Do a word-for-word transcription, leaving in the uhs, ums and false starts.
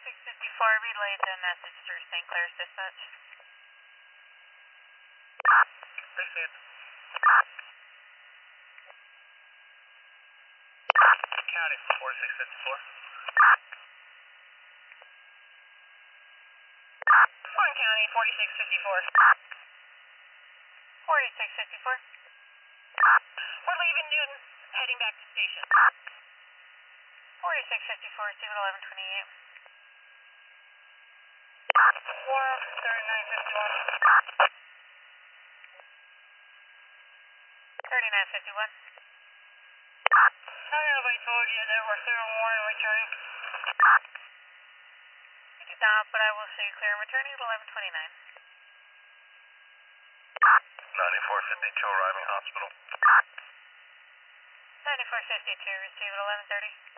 forty-six fifty-four, relayed the message through Saint Clair's dispatch. Received. County forty-six fifty-four. Warren County, forty-six fifty-four. forty-six fifty-four. We're leaving Newton, heading back to station. forty-six fifty-four, receiving eleven twenty-eight. Warren, thirty-nine fifty-one. thirty-nine fifty-one. I don't know if I told you that we're clear on Warren returning. You did not, but I will show you clear and returning at eleven twenty-nine. ninety-four fifty-two arriving hospital. ninety-four fifty-two, receive at eleven thirty.